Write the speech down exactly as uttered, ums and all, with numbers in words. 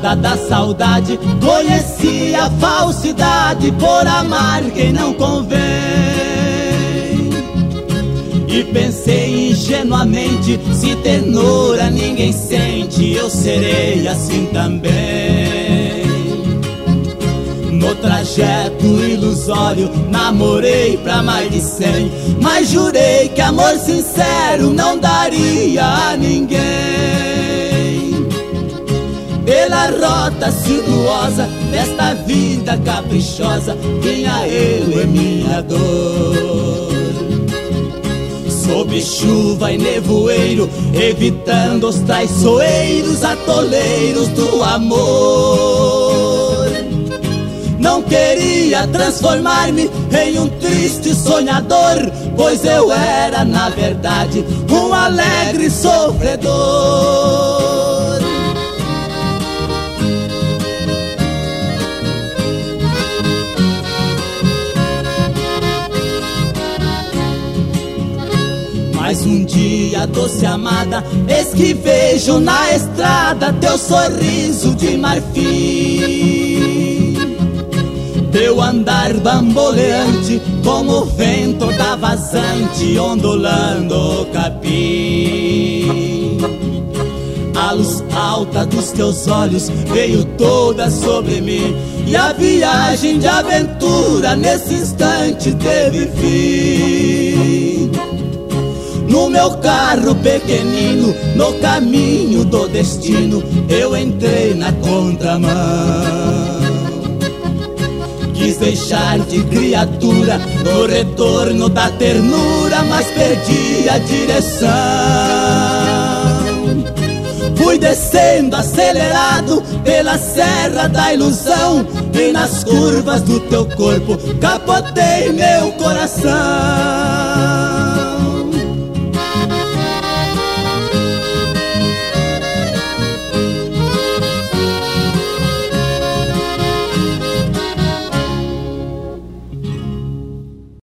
estrada da saudade, conheci a falsidade por amar quem não convém. E pensei ingenuamente, se ternura ninguém sente, eu serei assim também. No trajeto ilusório, namorei pra mais de cem, mas jurei que amor sincero não daria a ninguém. Pela rota sinuosa desta vida caprichosa, vinha eu e minha dor. Sob chuva e nevoeiro, evitando os traiçoeiros atoleiros do amor. Não queria transformar-me em um triste sonhador, pois eu era, na verdade, um alegre sofredor. Mas um dia, doce amada, eis que vejo na estrada teu sorriso de marfim, teu andar bamboleante, como o vento da vazante ondulando o capim. A luz alta dos teus olhos veio toda sobre mim, e a viagem de aventura nesse instante teve fim. No meu carro pequenino, no caminho do destino, eu entrei na contramão. Quis deixar de criatura no retorno da ternura, mas perdi a direção. Fui descendo acelerado pela serra da ilusão, e nas curvas do teu corpo capotei meu coração.